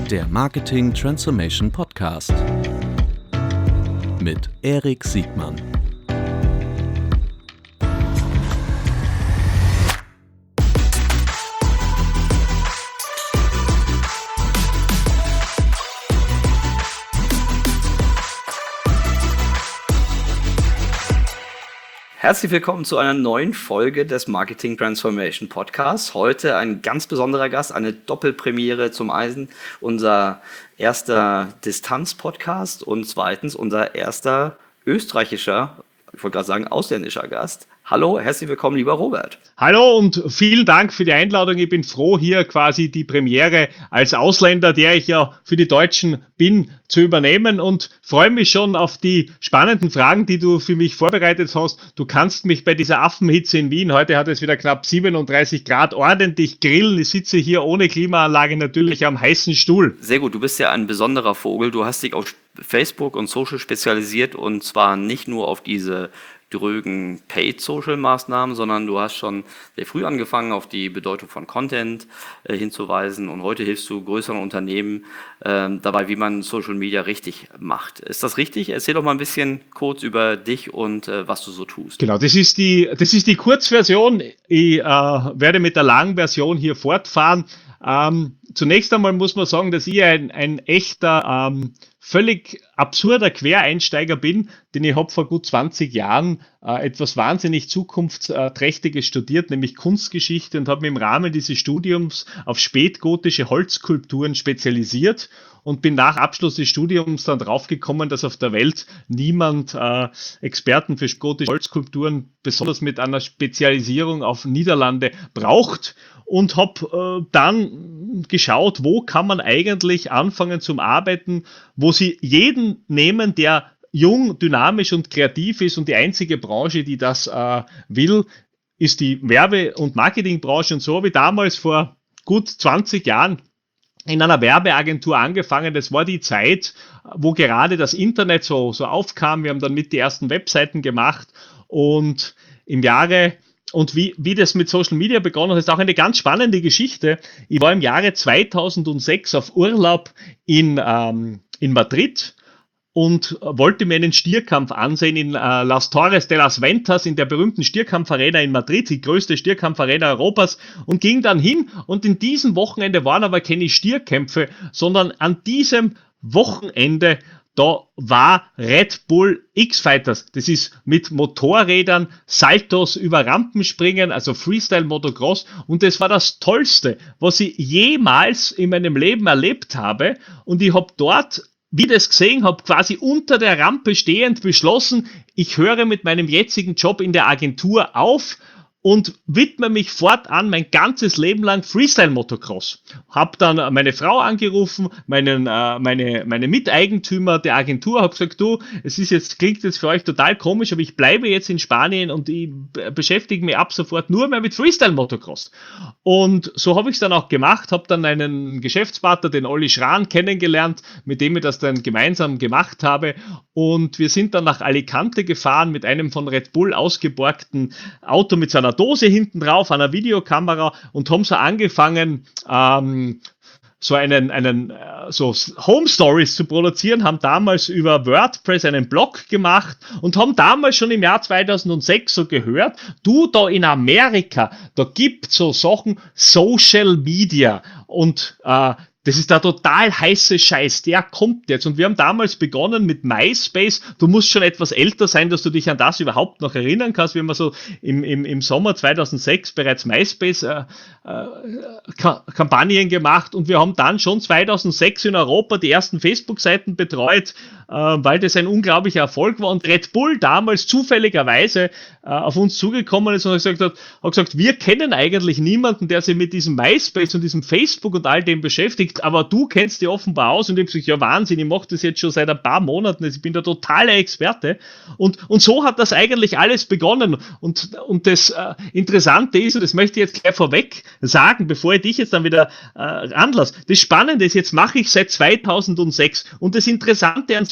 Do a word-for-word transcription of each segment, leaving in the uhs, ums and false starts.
Der Marketing Transformation Podcast mit Erik Siegmann. Herzlich willkommen zu einer neuen Folge des Marketing Transformation Podcasts. Heute ein ganz besonderer Gast, eine Doppelpremiere zum Eisen. Unser erster Distanz-Podcast und zweitens unser erster österreichischer, ich wollte gerade sagen ausländischer Gast. Hallo, herzlich willkommen, lieber Robert. Hallo und vielen Dank für die Einladung. Ich bin froh, hier quasi die Premiere als Ausländer, der ich ja für die Deutschen bin, zu übernehmen und freue mich schon auf die spannenden Fragen, die du für mich vorbereitet hast. Du kannst mich bei dieser Affenhitze in Wien, heute hat es wieder knapp siebenunddreißig Grad, ordentlich grillen. Ich sitze hier ohne Klimaanlage natürlich am heißen Stuhl. Sehr gut, du bist ja ein besonderer Vogel. Du hast dich auf Facebook und Social spezialisiert und zwar nicht nur auf diese drögen Paid-Social-Maßnahmen, sondern du hast schon sehr früh angefangen, auf die Bedeutung von Content äh, hinzuweisen und heute hilfst du größeren Unternehmen äh, dabei, wie man Social Media richtig macht. Ist das richtig? Erzähl doch mal ein bisschen kurz über dich und äh, was du so tust. Genau, das ist die, das ist die Kurzversion. Ich äh, werde mit der langen Version hier fortfahren. Ähm, zunächst einmal muss man sagen, dass ich ein, ein echter ähm, völlig absurder Quereinsteiger bin, denn ich habe vor gut zwanzig Jahren äh, etwas wahnsinnig Zukunftsträchtiges studiert, nämlich Kunstgeschichte, und habe mich im Rahmen dieses Studiums auf spätgotische Holzskulpturen spezialisiert und bin nach Abschluss des Studiums dann draufgekommen, dass auf der Welt niemand äh, Experten für gotische Holzskulpturen, besonders mit einer Spezialisierung auf Niederlande, braucht. Und habe äh, dann geschaut, wo kann man eigentlich anfangen zum Arbeiten, wo sie jeden nehmen, der jung, dynamisch und kreativ ist, und die einzige Branche, die das äh, will, ist die Werbe- und Marketingbranche. Und so habe ich damals vor gut zwanzig Jahren in einer Werbeagentur angefangen. Das war die Zeit, wo gerade das Internet so, so aufkam. Wir haben dann mit die ersten Webseiten gemacht und im Jahre Und wie, wie das mit Social Media begonnen hat, ist auch eine ganz spannende Geschichte. Ich war im Jahre zweitausendsechs auf Urlaub in, ähm, in Madrid und wollte mir einen Stierkampf ansehen in äh, Las Torres de las Ventas, in der berühmten Stierkampfarena in Madrid, die größte Stierkampfarena Europas, und ging dann hin. Und in diesem Wochenende waren aber keine Stierkämpfe, sondern an diesem Wochenende da war Red Bull X-Fighters. Das ist mit Motorrädern, Saltos über Rampen springen, also Freestyle Motocross. Und das war das Tollste, was ich jemals in meinem Leben erlebt habe. Und ich habe dort, wie ich das gesehen habe, quasi unter der Rampe stehend beschlossen, ich höre mit meinem jetzigen Job in der Agentur auf und widme mich fortan mein ganzes Leben lang Freestyle-Motocross. Hab dann meine Frau angerufen, meinen, äh, meine, meine Miteigentümer der Agentur, hab gesagt, du, es ist jetzt, klingt jetzt für euch total komisch, aber ich bleibe jetzt in Spanien und ich beschäftige mich ab sofort nur mehr mit Freestyle-Motocross. Und so habe ich es dann auch gemacht, habe dann einen Geschäftspartner, den Olli Schran, kennengelernt, mit dem ich das dann gemeinsam gemacht habe. Und wir sind dann nach Alicante gefahren mit einem von Red Bull ausgeborgten Auto mit seiner Dose hinten drauf, einer Videokamera, und haben so angefangen, ähm, so einen, einen so Home Stories zu produzieren, haben damals über WordPress einen Blog gemacht und haben damals schon im Jahr zweitausendsechs so gehört, du, da in Amerika, da gibt so Sachen Social Media und äh, das ist der total heiße Scheiß, der kommt jetzt. Und wir haben damals begonnen mit MySpace. Du musst schon etwas älter sein, dass du dich an das überhaupt noch erinnern kannst. Wir haben so im, im, im Sommer zweitausendsechs bereits MySpace-Kampagnen äh, äh, gemacht, und wir haben dann schon zweitausendsechs in Europa die ersten Facebook-Seiten betreut, äh, weil das ein unglaublicher Erfolg war. Und Red Bull damals zufälligerweise äh, auf uns zugekommen ist und hat gesagt, hat, hat gesagt, wir kennen eigentlich niemanden, der sich mit diesem MySpace und diesem Facebook und all dem beschäftigt, aber du kennst dich offenbar aus. Und ich habe gesagt, ja Wahnsinn, ich mache das jetzt schon seit ein paar Monaten, ich bin der totale Experte. Und, und so hat das eigentlich alles begonnen. Und, und das äh, Interessante ist, und das möchte ich jetzt gleich vorweg sagen, bevor ich dich jetzt dann wieder äh, anlasse, das Spannende ist, jetzt mache ich seit zweitausendsechs, und das Interessante an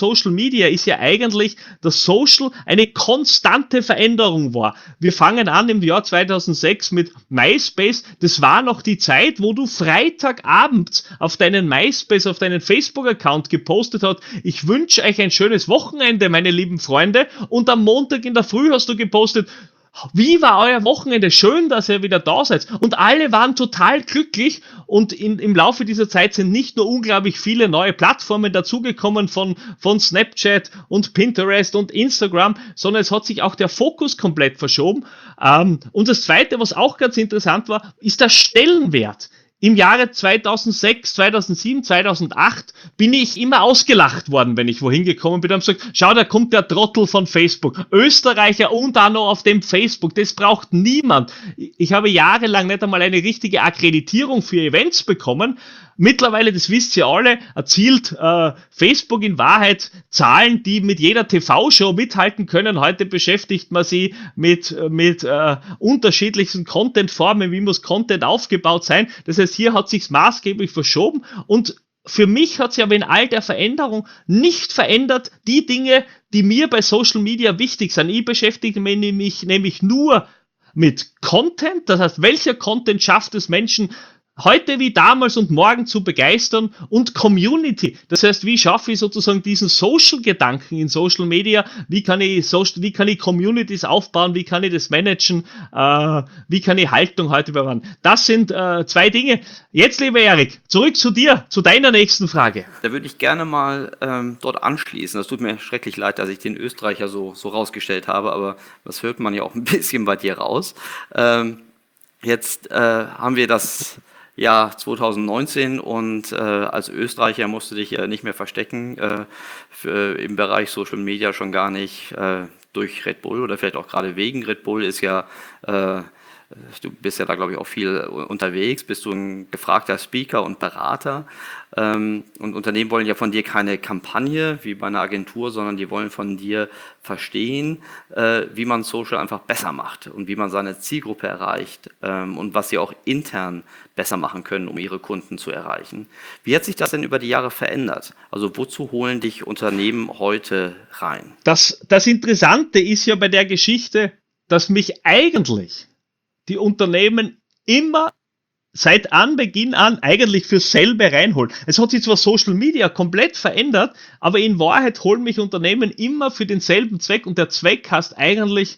Social Media ist ja eigentlich, dass Social eine konstante Veränderung war. Wir fangen an im Jahr zweitausendsechs mit MySpace. Das war noch die Zeit, wo du Freitagabends auf deinen MySpace, auf deinen Facebook-Account gepostet hast, ich wünsche euch ein schönes Wochenende, meine lieben Freunde. Und am Montag in der Früh hast du gepostet, wie war euer Wochenende? Schön, dass ihr wieder da seid. Und alle waren total glücklich und in, im Laufe dieser Zeit sind nicht nur unglaublich viele neue Plattformen dazugekommen von, von Snapchat und Pinterest und Instagram, sondern es hat sich auch der Fokus komplett verschoben. Ähm, und das Zweite, was auch ganz interessant war, ist der Stellenwert. Im Jahre zweitausendsechs, zweitausendsieben, zweitausendacht bin ich immer ausgelacht worden, wenn ich wohin gekommen bin und habe gesagt, schau, da kommt der Trottel von Facebook. Österreicher und auch noch auf dem Facebook, das braucht niemand. Ich habe jahrelang nicht einmal eine richtige Akkreditierung für Events bekommen. Mittlerweile, das wisst ihr alle, erzielt äh, Facebook in Wahrheit Zahlen, die mit jeder T V-Show mithalten können. Heute beschäftigt man sie mit, mit äh, unterschiedlichsten Content-Formen, wie muss Content aufgebaut sein. Das heißt, hier hat sich's maßgeblich verschoben und für mich hat sich aber in all der Veränderung nicht verändert die Dinge, die mir bei Social Media wichtig sind. Ich beschäftige mich nämlich, nämlich nur mit Content, das heißt, welcher Content schafft es Menschen, heute wie damals und morgen zu begeistern und Community. Das heißt, wie schaffe ich sozusagen diesen Social-Gedanken in Social Media? Wie kann ich Social, wie kann ich Communities aufbauen? Wie kann ich das managen? Äh, wie kann ich Haltung heute bewahren? Das sind äh, zwei Dinge. Jetzt, lieber Erik, zurück zu dir, zu deiner nächsten Frage. Da würde ich gerne mal ähm, dort anschließen. Das tut mir schrecklich leid, dass ich den Österreicher so, so rausgestellt habe, aber das hört man ja auch ein bisschen bei dir raus. Ähm, jetzt äh, haben wir das Jahr zweitausendneunzehn und äh, als Österreicher musst du dich äh, nicht mehr verstecken, äh, für, im Bereich Social Media schon gar nicht äh, durch Red Bull oder vielleicht auch gerade wegen Red Bull ist ja, äh, du bist ja da glaube ich auch viel unterwegs, bist du ein gefragter Speaker und Berater ähm, und Unternehmen wollen ja von dir keine Kampagne wie bei einer Agentur, sondern die wollen von dir verstehen, äh, wie man Social einfach besser macht und wie man seine Zielgruppe erreicht ähm, und was sie auch intern besser machen können, um ihre Kunden zu erreichen. Wie hat sich das denn über die Jahre verändert? Also wozu holen dich Unternehmen heute rein? Das, das Interessante ist ja bei der Geschichte, dass mich eigentlich die Unternehmen immer seit Anbeginn an eigentlich fürs selbe reinholen. Es hat sich zwar Social Media komplett verändert, aber in Wahrheit holen mich Unternehmen immer für denselben Zweck und der Zweck heißt eigentlich,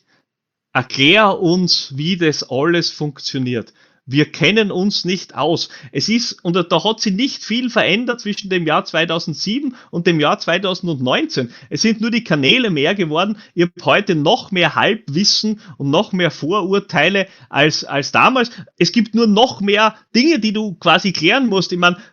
erklär uns, wie das alles funktioniert. Wir kennen uns nicht aus. Es ist, und da hat sich nicht viel verändert zwischen dem Jahr zweitausendsieben und dem Jahr zweitausendneunzehn. Es sind nur die Kanäle mehr geworden. Ihr habt heute noch mehr Halbwissen und noch mehr Vorurteile als, als damals. Es gibt nur noch mehr Dinge, die du quasi klären musst. Ich meine,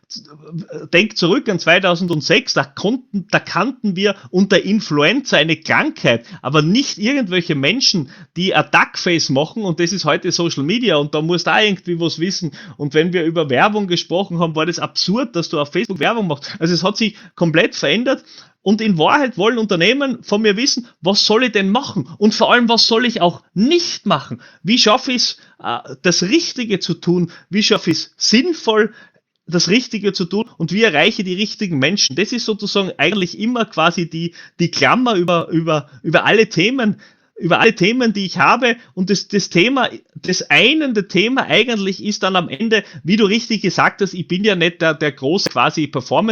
denk zurück an zweitausendsechs, da konnten, da kannten wir unter Influenza eine Krankheit, aber nicht irgendwelche Menschen, die ein Duckface machen und das ist heute Social Media und da musst du auch irgendwie was wissen. Und wenn wir über Werbung gesprochen haben, war das absurd, dass du auf Facebook Werbung machst. Also es hat sich komplett verändert. Und in Wahrheit wollen Unternehmen von mir wissen, was soll ich denn machen? Und vor allem, was soll ich auch nicht machen? Wie schaffe ich es, das Richtige zu tun? Wie schaffe ich es sinnvoll, das Richtige zu tun und wie erreiche ich die richtigen Menschen? Das ist sozusagen eigentlich immer quasi die, die Klammer über, über, über alle Themen, über alle Themen, die ich habe. Und das, das Thema, das einende Thema eigentlich ist dann am Ende, wie du richtig gesagt hast, ich bin ja nicht der, der große quasi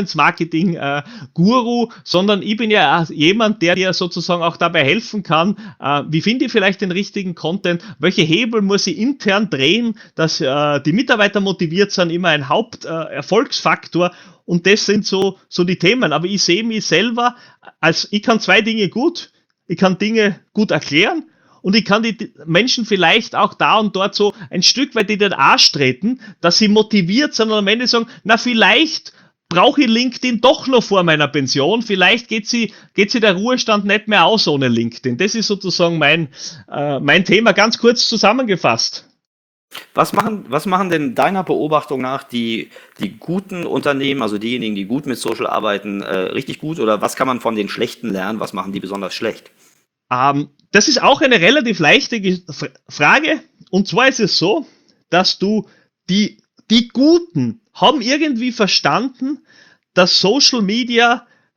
Performance-Marketing-Guru, sondern ich bin ja jemand, der dir sozusagen auch dabei helfen kann, äh, wie finde ich vielleicht den richtigen Content, welche Hebel muss ich intern drehen, dass äh, die Mitarbeiter motiviert sind, immer ein Haupterfolgsfaktor. Äh, und das sind so, so die Themen. Aber ich sehe mich selber als, ich kann zwei Dinge gut. Ich kann Dinge gut erklären und ich kann die Menschen vielleicht auch da und dort so ein Stück weit in den Arsch treten, dass sie motiviert sind und am Ende sagen, na vielleicht brauche ich LinkedIn doch noch vor meiner Pension, vielleicht geht sie, geht sie der Ruhestand nicht mehr aus ohne LinkedIn. Das ist sozusagen mein, äh, mein Thema, ganz kurz zusammengefasst. Was machen, was machen denn deiner Beobachtung nach die, die guten Unternehmen, also diejenigen, die gut mit Social arbeiten, äh, richtig gut oder was kann man von den schlechten lernen? Was machen die besonders schlecht? Ähm, das ist auch eine relativ leichte Ge- Frage und zwar ist es so, dass du die, die Guten haben irgendwie verstanden, dass Social Media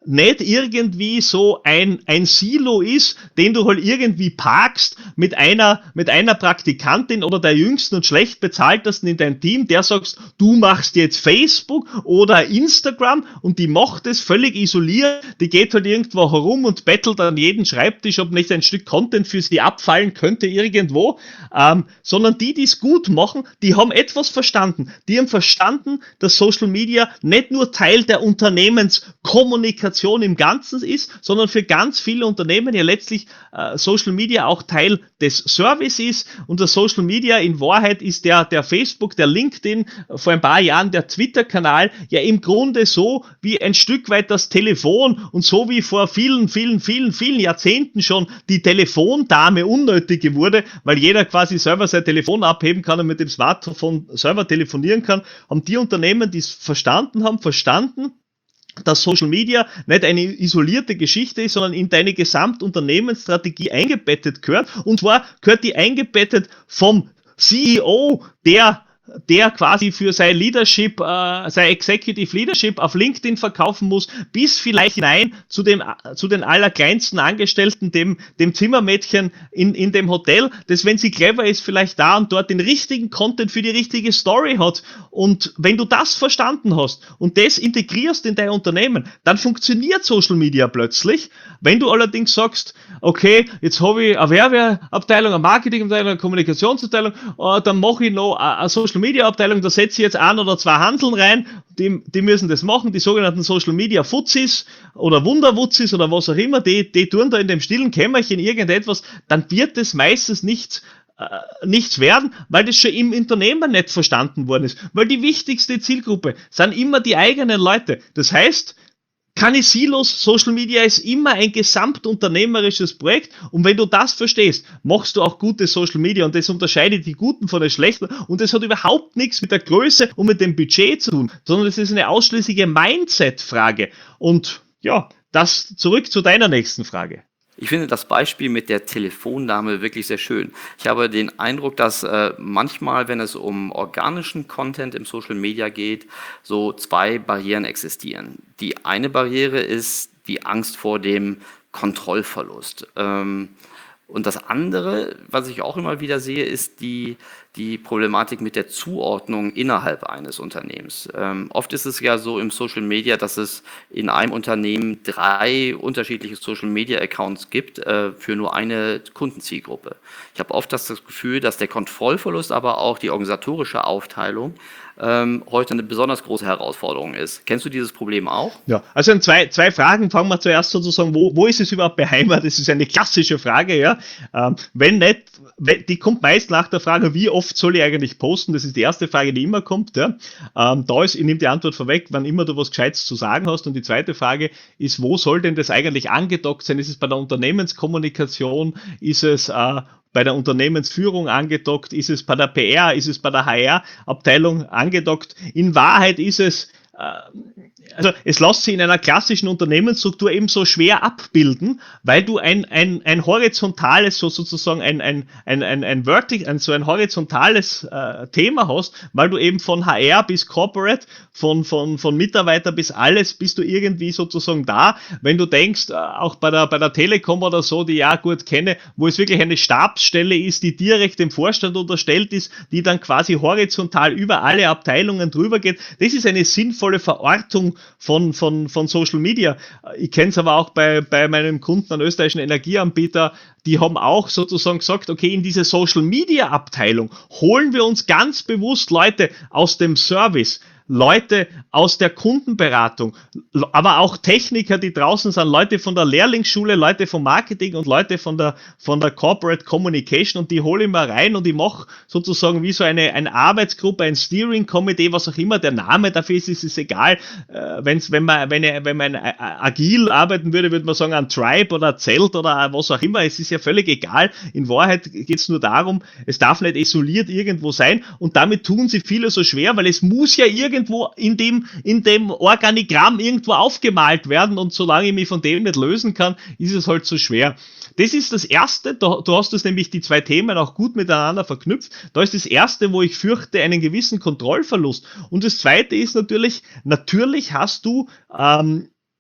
nicht irgendwie so ein, ein Silo ist, den du halt irgendwie parkst mit einer, mit einer Praktikantin oder der jüngsten und schlecht bezahltesten in deinem Team, der sagst, du machst jetzt Facebook oder Instagram und die macht es völlig isoliert, die geht halt irgendwo herum und bettelt an jeden Schreibtisch, ob nicht ein Stück Content für sie abfallen könnte irgendwo, ähm, sondern die, die es gut machen, die haben etwas verstanden. Die haben verstanden, dass Social Media nicht nur Teil der Unternehmenskommunikation im Ganzen ist, sondern für ganz viele Unternehmen ja letztlich äh, Social Media auch Teil des Service ist, und das Social Media in Wahrheit ist der, der Facebook, der LinkedIn, vor ein paar Jahren der Twitter-Kanal, ja im Grunde so wie ein Stück weit das Telefon und so wie vor vielen, vielen, vielen, vielen Jahrzehnten schon die Telefondame unnötig wurde, weil jeder quasi selber sein Telefon abheben kann und mit dem Smartphone selber telefonieren kann, haben die Unternehmen, die es verstanden haben, verstanden, dass Social Media nicht eine isolierte Geschichte ist, sondern in deine Gesamtunternehmensstrategie eingebettet gehört. Und zwar gehört die eingebettet vom C E O, der der quasi für sein Leadership, äh, sein Executive Leadership auf LinkedIn verkaufen muss, bis vielleicht hinein zu dem, zu den allerkleinsten Angestellten, dem, dem Zimmermädchen in, in dem Hotel, das, wenn sie clever ist, vielleicht da und dort den richtigen Content für die richtige Story hat. Und wenn du das verstanden hast und das integrierst in dein Unternehmen, dann funktioniert Social Media plötzlich. Wenn du allerdings sagst, okay, jetzt habe ich eine Werbeabteilung, eine Marketingabteilung, eine Kommunikationsabteilung, äh, dann mache ich noch eine Social Media Abteilung, da setze ich jetzt ein oder zwei Hanseln rein, die, die müssen das machen, die sogenannten Social Media Fuzis oder Wunderwutzis oder was auch immer, die, die tun da in dem stillen Kämmerchen irgendetwas, dann wird das meistens nichts äh, nichts werden, weil das schon im Unternehmen nicht verstanden worden ist, weil die wichtigste Zielgruppe sind immer die eigenen Leute. Das heißt, keine Silos, Social Media ist immer ein gesamtunternehmerisches Projekt, und wenn du das verstehst, machst du auch gute Social Media, und das unterscheidet die Guten von den Schlechten, und das hat überhaupt nichts mit der Größe und mit dem Budget zu tun, sondern es ist eine ausschließliche Mindset-Frage. Und ja, das zurück zu deiner nächsten Frage. Ich finde das Beispiel mit der Telefondame wirklich sehr schön. Ich habe den Eindruck, dass äh, manchmal, wenn es um organischen Content im Social Media geht, so zwei Barrieren existieren. Die eine Barriere ist die Angst vor dem Kontrollverlust. Ähm, und das andere, was ich auch immer wieder sehe, ist die, die Problematik mit der Zuordnung innerhalb eines Unternehmens. Ähm, oft ist es ja so im Social Media, dass es in einem Unternehmen drei unterschiedliche Social Media Accounts gibt äh, für nur eine Kundenzielgruppe. Ich habe oft das Gefühl, dass der Kontrollverlust, aber auch die organisatorische Aufteilung ähm, heute eine besonders große Herausforderung ist. Kennst du dieses Problem auch? Ja, also in zwei, zwei Fragen. Fangen wir zuerst sozusagen, wo, wo ist es überhaupt beheimatet? Das ist eine klassische Frage, ja. Ähm, wenn nicht, wenn, die kommt meist nach der Frage, wie oft soll ich eigentlich posten? Das ist die erste Frage, die immer kommt, ja. Ähm, da ist, ich nehme die Antwort vorweg, wann immer du was Gescheites zu sagen hast. Und die zweite Frage ist, wo soll denn das eigentlich angedockt sein? Ist es bei der Unternehmenskommunikation? Ist es äh, bei der Unternehmensführung angedockt? Ist es bei der P R? Ist es bei der H R-Abteilung angedockt? In Wahrheit ist es, äh, also es lässt sich in einer klassischen Unternehmensstruktur eben so schwer abbilden, weil du ein, ein, ein horizontales, so sozusagen ein, ein, ein, ein, ein, Vertic, ein so ein horizontales äh, Thema hast, weil du eben von H R bis Corporate, von, von, von Mitarbeiter bis alles, bist du irgendwie sozusagen da. Wenn du denkst, äh, auch bei der, bei der Telekom oder so, die ich ja gut kenne, wo es wirklich eine Stabsstelle ist, die direkt dem Vorstand unterstellt ist, die dann quasi horizontal über alle Abteilungen drüber geht, das ist eine sinnvolle Verortung von, von, von Social Media. Ich kenne es aber auch bei, bei meinem Kunden, einem österreichischen Energieanbieter, die haben auch sozusagen gesagt, okay, in diese Social Media Abteilung holen wir uns ganz bewusst Leute aus dem Service, Leute aus der Kundenberatung, aber auch Techniker, die draußen sind, Leute von der Lehrlingsschule, Leute vom Marketing und Leute von der, von der Corporate Communication, und die hole ich mal rein und ich mache sozusagen wie so eine, eine Arbeitsgruppe, ein Steering Committee, was auch immer der Name dafür ist, ist es egal. Äh, wenn's, wenn man, wenn, wenn man agil arbeiten würde, würde man sagen, ein Tribe oder ein Zelt oder was auch immer, es ist ja völlig egal. In Wahrheit geht es nur darum, es darf nicht isoliert irgendwo sein, und damit tun sie viele so schwer, weil es muss ja irgendwie irgendwo in dem, in dem Organigramm irgendwo aufgemalt werden, und solange ich mich von dem nicht lösen kann, ist es halt so schwer. Das ist das Erste, du, du hast das nämlich die zwei Themen auch gut miteinander verknüpft. Da ist das Erste, wo ich fürchte, einen gewissen Kontrollverlust. Und das Zweite ist natürlich, natürlich hast du ähm,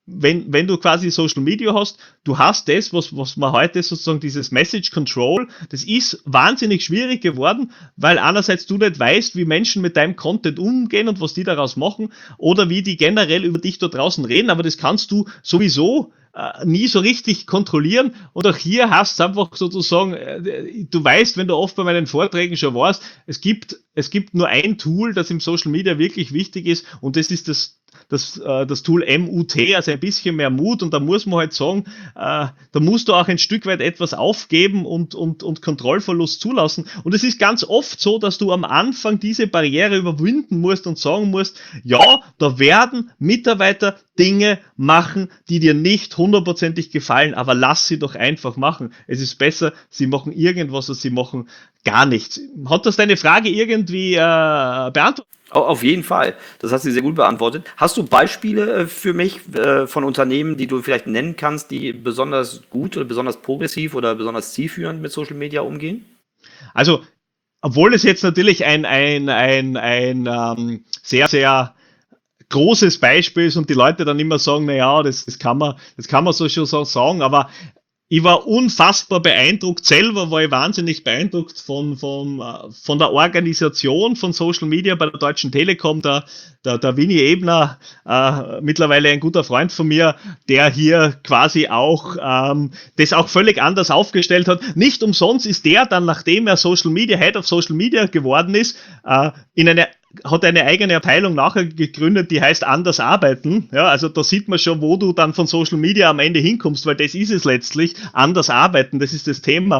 wenn, wenn du quasi Social Media hast, du hast das, was, was man heute sozusagen dieses Message Control, das ist wahnsinnig schwierig geworden, weil einerseits du nicht weißt, wie Menschen mit deinem Content umgehen und was die daraus machen oder wie die generell über dich da draußen reden, aber das kannst du sowieso äh, nie so richtig kontrollieren und auch hier hast du einfach sozusagen, äh, du weißt, wenn du oft bei meinen Vorträgen schon warst, es gibt, es gibt nur ein Tool, das im Social Media wirklich wichtig ist und das ist das Das, äh, das Tool M U T, also ein bisschen mehr Mut und da muss man halt sagen, äh, da musst du auch ein Stück weit etwas aufgeben und, und, und Kontrollverlust zulassen und es ist ganz oft so, dass du am Anfang diese Barriere überwinden musst und sagen musst, ja, da werden Mitarbeiter Dinge machen, die dir nicht hundertprozentig gefallen, aber lass sie doch einfach machen. Es ist besser, sie machen irgendwas, als sie machen gar nichts. Hat das deine Frage irgendwie äh, beantwortet? Auf jeden Fall. Das hast du sehr gut beantwortet. Hast du Beispiele für mich äh, von Unternehmen, die du vielleicht nennen kannst, die besonders gut oder besonders progressiv oder besonders zielführend mit Social Media umgehen? Also, obwohl es jetzt natürlich ein, ein, ein, ein ähm, sehr, sehr großes Beispiel ist und die Leute dann immer sagen, naja, das, das kann man, das kann man so schon so sagen, aber ich war unfassbar beeindruckt, selber war ich wahnsinnig beeindruckt von, von, von der Organisation von Social Media bei der Deutschen Telekom, der, der, der Winnie Ebner, äh, mittlerweile ein guter Freund von mir, der hier quasi auch ähm, das auch völlig anders aufgestellt hat. Nicht umsonst ist der dann, nachdem er Social Media, Head of Social Media geworden ist, äh, in eine hat eine eigene Abteilung nachher gegründet, die heißt Anders Arbeiten. Ja, also da sieht man schon, wo du dann von Social Media am Ende hinkommst, weil das ist es letztlich, anders arbeiten, das ist das Thema.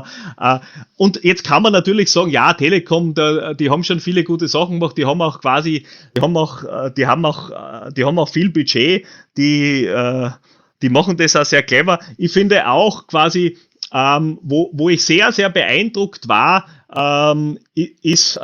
Und jetzt kann man natürlich sagen, ja, Telekom, die haben schon viele gute Sachen gemacht, die haben auch quasi, die haben auch, die haben auch, die haben auch viel Budget, die, die machen das auch sehr clever. Ich finde auch quasi, wo, wo ich sehr, sehr beeindruckt war, ist,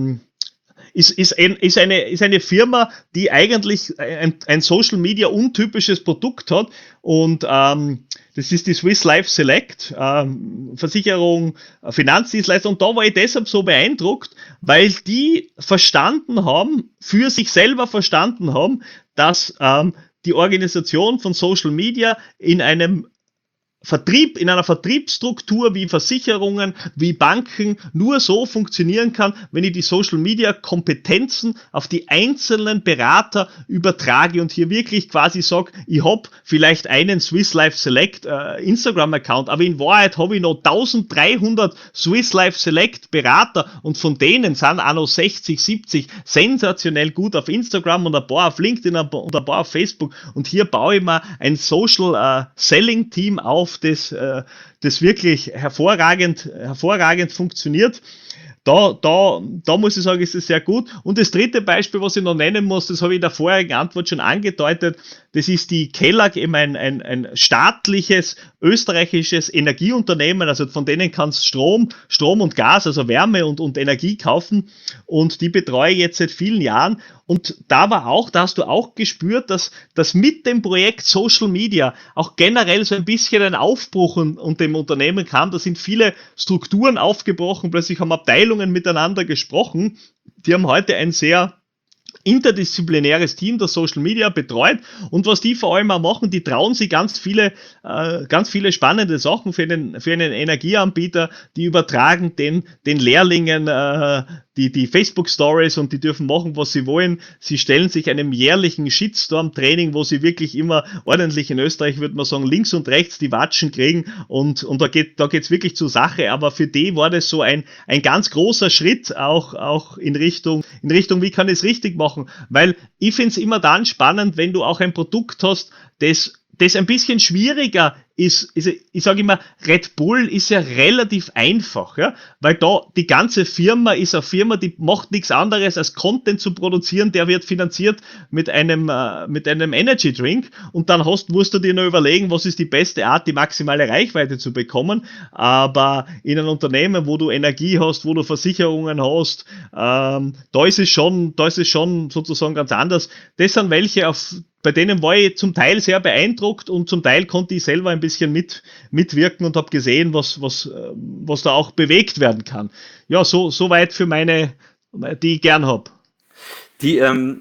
Ist, ist, ein, ist, eine, ist eine Firma, die eigentlich ein, ein Social Media untypisches Produkt hat und ähm, das ist die Swiss Life Select, ähm, Versicherung, Finanzdienstleister und da war ich deshalb so beeindruckt, weil die verstanden haben, für sich selber verstanden haben, dass ähm, die Organisation von Social Media in einem Vertrieb, in einer Vertriebsstruktur wie Versicherungen, wie Banken nur so funktionieren kann, wenn ich die Social Media Kompetenzen auf die einzelnen Berater übertrage und hier wirklich quasi sage, ich habe vielleicht einen Swiss Life Select äh, Instagram Account, aber in Wahrheit habe ich noch dreizehnhundert Swiss Life Select Berater und von denen sind auch noch sechzig, siebzig sensationell gut auf Instagram und ein paar auf LinkedIn und ein paar auf Facebook und hier baue ich mir ein Social äh, Selling Team auf, das, äh, das wirklich hervorragend, hervorragend funktioniert. Da, da, da muss ich sagen, ist es sehr gut. Und das dritte Beispiel, was ich noch nennen muss, das habe ich in der vorigen Antwort schon angedeutet, das ist die Kellag, eben ein, ein, ein staatliches österreichisches Energieunternehmen, also von denen kannst Strom, Strom und Gas, also Wärme und, und Energie kaufen und die betreue ich jetzt seit vielen Jahren und da war auch, da hast du auch gespürt, dass, dass mit dem Projekt Social Media auch generell so ein bisschen ein Aufbruch und, und dem Unternehmen kam, da sind viele Strukturen aufgebrochen, plötzlich haben Abteilungen miteinander gesprochen, die haben heute ein sehr interdisziplinäres Team, das Social Media betreut und was die vor allem auch machen, die trauen sich ganz viele, äh, ganz viele spannende Sachen für einen, für einen Energieanbieter, die übertragen den, den Lehrlingen äh, die, die Facebook-Stories und die dürfen machen, was sie wollen. Sie stellen sich einem jährlichen Shitstorm-Training, wo sie wirklich immer ordentlich in Österreich, würde man sagen, links und rechts die Watschen kriegen und, und da geht da geht's wirklich zur Sache, aber für die war das so ein, ein ganz großer Schritt auch, auch in Richtung, in Richtung, wie kann ich es richtig machen, weil ich finde es immer dann spannend, wenn du auch ein Produkt hast, das das ein bisschen schwieriger ist, ist ich sage immer, Red Bull ist ja relativ einfach, ja, weil da die ganze Firma ist eine Firma, die macht nichts anderes als Content zu produzieren, der wird finanziert mit einem äh, mit einem Energy Drink und dann hast, musst du dir nur überlegen, was ist die beste Art, die maximale Reichweite zu bekommen, aber in einem Unternehmen, wo du Energie hast, wo du Versicherungen hast, ähm, da ist es schon, da ist es schon sozusagen ganz anders. Das sind welche, auf bei denen war ich zum Teil sehr beeindruckt und zum Teil konnte ich selber ein bisschen mit, mitwirken und habe gesehen, was, was, was da auch bewegt werden kann. Ja, so, so weit für meine, die ich gern habe. Die, ähm,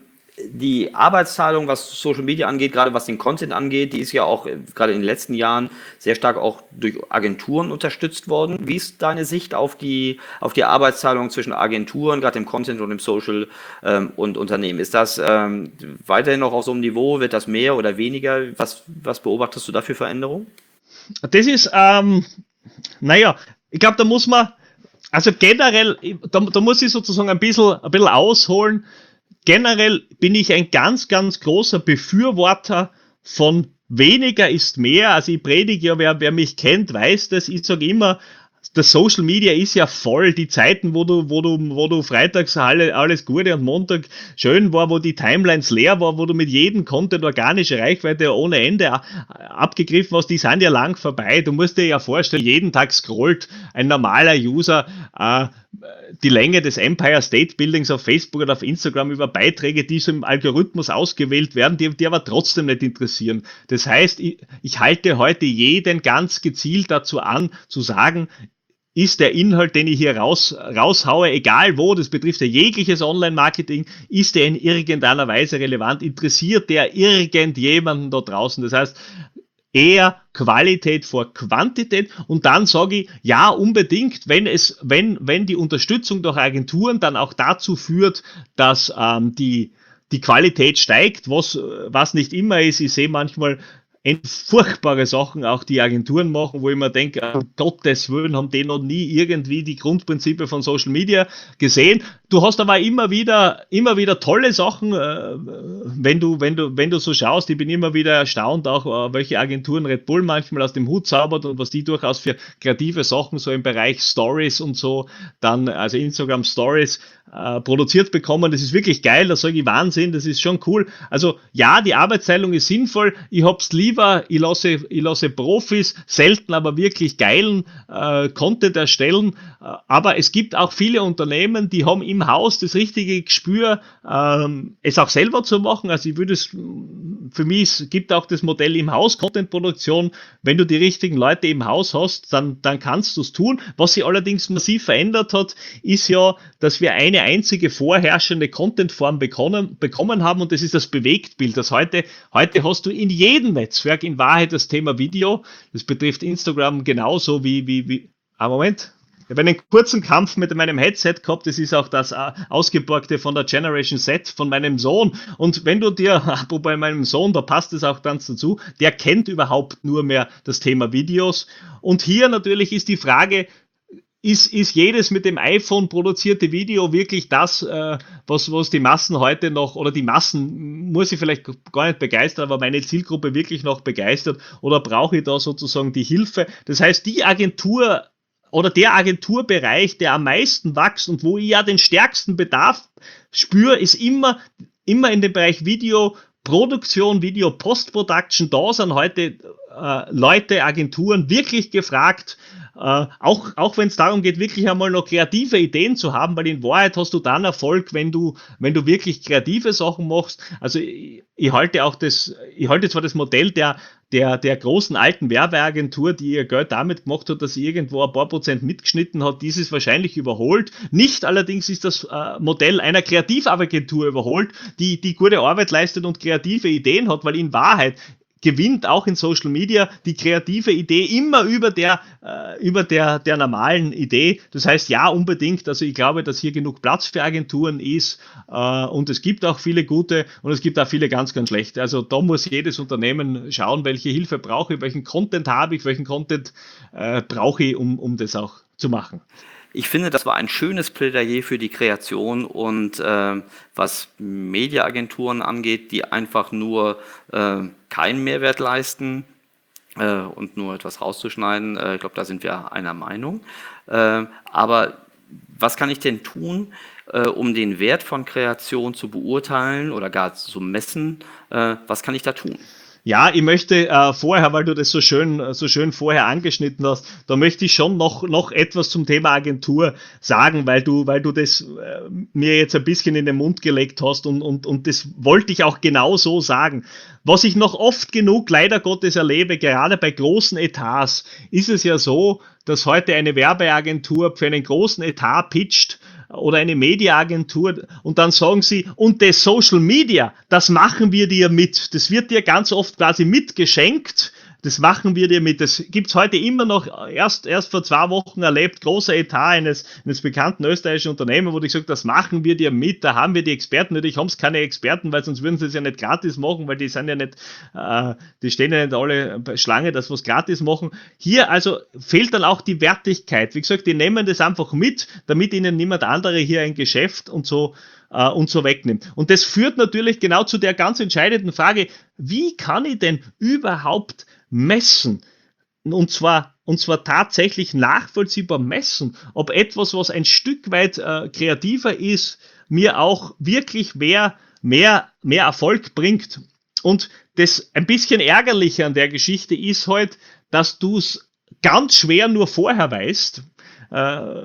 die Arbeitsteilung, was Social Media angeht, gerade was den Content angeht, die ist ja auch äh, gerade in den letzten Jahren sehr stark auch durch Agenturen unterstützt worden. Wie ist deine Sicht auf die, auf die Arbeitsteilung zwischen Agenturen, gerade im Content und im Social ähm, und Unternehmen? Ist das ähm, weiterhin noch auf so einem Niveau? Wird das mehr oder weniger? Was, was beobachtest du da für Veränderungen? Das ist, ähm, naja, ich glaube, da muss man, also generell, da, da muss ich sozusagen ein bisschen, ein bisschen ausholen. Generell bin ich ein ganz, ganz großer Befürworter von weniger ist mehr. Also ich predige ja, wer, wer mich kennt, weiß das. Ich sage immer, das Social Media ist ja voll. Die Zeiten, wo du, wo du, wo du freitags alle, alles Gute und Montag schön war, wo die Timelines leer war, wo du mit jedem Content organische Reichweite ohne Ende abgegriffen hast, die sind ja lang vorbei. Du musst dir ja vorstellen, jeden Tag scrollt ein normaler User äh, die Länge des Empire State Buildings auf Facebook oder auf Instagram über Beiträge, die so im Algorithmus ausgewählt werden, die, die aber trotzdem nicht interessieren. Das heißt, ich, ich halte heute jeden ganz gezielt dazu an, zu sagen, ist der Inhalt, den ich hier raus, raushaue, egal wo, das betrifft ja jegliches Online-Marketing, ist der in irgendeiner Weise relevant, interessiert der irgendjemanden da draußen? Das heißt, eher Qualität vor Quantität, und dann sage ich, ja, unbedingt, wenn es, wenn, wenn die Unterstützung durch Agenturen dann auch dazu führt, dass ähm, die, die Qualität steigt, was, was nicht immer ist. Ich sehe manchmal furchtbare Sachen auch die Agenturen machen, wo ich mir denke, um Gottes Willen, haben die noch nie irgendwie die Grundprinzipien von Social Media gesehen. Du hast aber immer wieder, immer wieder tolle Sachen, äh, wenn du, wenn du, wenn du so schaust. Ich bin immer wieder erstaunt, auch äh, welche Agenturen Red Bull manchmal aus dem Hut zaubert und was die durchaus für kreative Sachen so im Bereich Stories und so, dann, also Instagram Stories, äh, produziert bekommen. Das ist wirklich geil, da sage ich Wahnsinn, das ist schon cool. Also ja, die Arbeitsteilung ist sinnvoll. Ich hab's lieber, ich lasse, ich lasse Profis selten, aber wirklich geilen äh, Content erstellen. Äh, aber es gibt auch viele Unternehmen, die haben im Haus das richtige Gespür, ähm, es auch selber zu machen. Also ich würde es, für mich es gibt auch das Modell im Haus Content-Produktion. Wenn du die richtigen Leute im Haus hast, dann, dann kannst du es tun. Was sich allerdings massiv verändert hat, ist ja, dass wir eine einzige vorherrschende Contentform bekommen, bekommen haben, und das ist das Bewegtbild. Das heute, heute hast du in jedem Netzwerk in Wahrheit das Thema Video. Das betrifft Instagram genauso wie, wie, wie, ah, Moment. Ich habe einen kurzen Kampf mit meinem Headset gehabt, das ist auch das ausgeborgte von der Generation Z von meinem Sohn, und wenn du dir, bei meinem Sohn, da passt es auch ganz dazu, der kennt überhaupt nur mehr das Thema Videos, und hier natürlich ist die Frage, Ist, ist jedes mit dem iPhone produzierte Video wirklich das, äh, was, was die Massen heute noch, oder die Massen muss ich vielleicht gar nicht begeistern, aber meine Zielgruppe wirklich noch begeistert, oder brauche ich da sozusagen die Hilfe? Das heißt, die Agentur oder der Agenturbereich, der am meisten wächst und wo ich ja den stärksten Bedarf spüre, ist immer, immer in dem Bereich Videoproduktion, Video-Post-Production. Da sind heute äh, Leute, Agenturen wirklich gefragt, äh, auch, auch wenn es darum geht, wirklich einmal noch kreative Ideen zu haben, weil in Wahrheit hast du dann Erfolg, wenn du, wenn du wirklich kreative Sachen machst. Also ich, ich halte auch das, ich halte zwar das Modell der, der, der großen alten Werbeagentur, die ihr Geld damit gemacht hat, dass sie irgendwo ein paar Prozent mitgeschnitten hat, dieses wahrscheinlich überholt. Nicht allerdings ist das äh, Modell einer Kreativagentur überholt, die, die gute Arbeit leistet und kreative Ideen hat, weil in Wahrheit gewinnt auch in Social Media die kreative Idee immer über der, äh, über der, der normalen Idee. Das heißt, ja, unbedingt. Also ich glaube, dass hier genug Platz für Agenturen ist, äh, und es gibt auch viele gute und es gibt auch viele ganz, ganz schlechte. Also da muss jedes Unternehmen schauen, welche Hilfe brauche ich, welchen Content habe ich, welchen Content äh, brauche ich, um, um das auch zu machen. Ich finde, das war ein schönes Plädoyer für die Kreation, und äh, was Mediaagenturen angeht, die einfach nur äh, keinen Mehrwert leisten äh, und nur etwas rauszuschneiden, äh, ich glaube, da sind wir einer Meinung. Äh, aber was kann ich denn tun, äh, um den Wert von Kreation zu beurteilen oder gar zu messen? Äh, was kann ich da tun? Ja, ich möchte äh, vorher, weil du das so schön, so schön vorher angeschnitten hast, da möchte ich schon noch, noch etwas zum Thema Agentur sagen, weil du, weil du das äh, mir jetzt ein bisschen in den Mund gelegt hast, und, und, und das wollte ich auch genau so sagen. Was ich noch oft genug leider Gottes erlebe, gerade bei großen Etats, ist es ja so, dass heute eine Werbeagentur für einen großen Etat pitcht, oder eine Mediaagentur und dann sagen sie, und das Social Media, das machen wir dir mit. Das wird dir ganz oft quasi mitgeschenkt. Das machen wir dir mit. Das gibt's heute immer noch, erst, erst vor zwei Wochen erlebt, großer Etat eines, eines bekannten österreichischen Unternehmens, wo die gesagt, das machen wir dir mit, da haben wir die Experten. Natürlich haben es keine Experten, weil sonst würden sie es ja nicht gratis machen, weil die sind ja nicht, äh, die stehen ja nicht alle bei Schlange, dass wir es gratis machen. Hier also fehlt dann auch die Wertigkeit. Wie gesagt, die nehmen das einfach mit, damit ihnen niemand andere hier ein Geschäft und so äh, und so wegnimmt. Und das führt natürlich genau zu der ganz entscheidenden Frage, wie kann ich denn überhaupt messen, und zwar, und zwar tatsächlich nachvollziehbar messen, ob etwas, was ein Stück weit äh, kreativer ist, mir auch wirklich mehr, mehr, mehr Erfolg bringt. Und das ein bisschen Ärgerliche an der Geschichte ist halt, dass du es ganz schwer nur vorher weißt, äh,